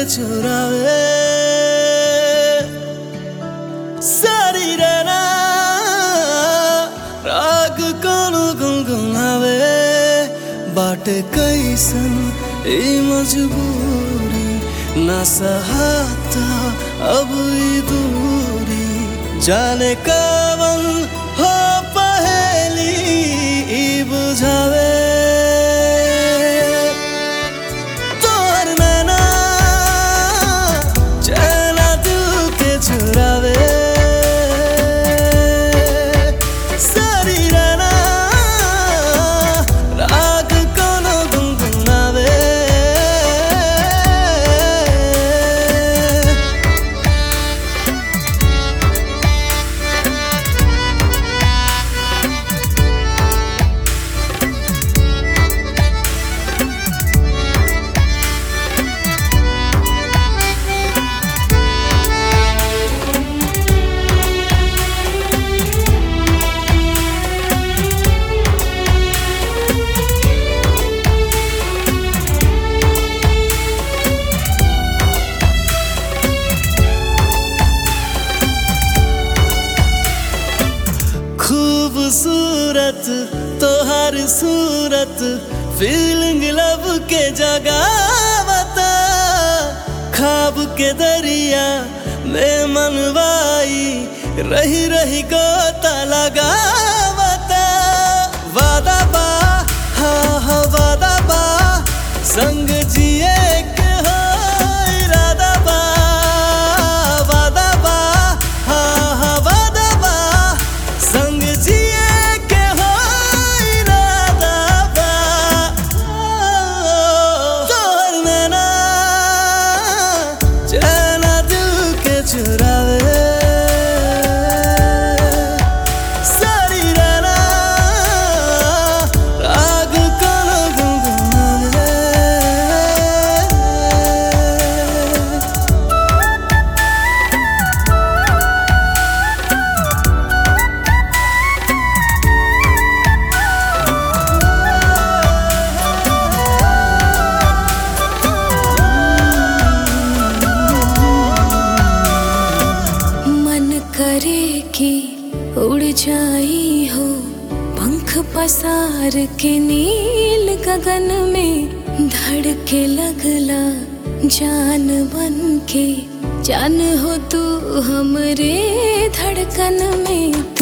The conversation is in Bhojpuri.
चुरावे सारी रहना राग कोनो गुनगुनावे बाटे कैसन ई मजबूरी ना सहाता अब ई दूरी जाने कवन हो पहेली ई बुझावे तोहर नैना चैना दिल के चुरावे सारी रहना राग कोनो गुनगुनावे खूबसूरत तोहर सूरत फीलिंग लब के जगावता ख्वाब के दरिया में मनवाई रही रही गोता लगावता वादा बा हाँ वादा बा संग जिए के हो इरादा बा वादा बा हाँ वादा बा संग जिए के हो इरादा बा तोहर नैना चैना दिल के चुरावे सारी रहना राग कोनो गुनगुनावे करे कि उड़ जाई हो पंख पसार के नील गगन में धड़के लगला जान बन के जान हो तू हमरे धड़कन में।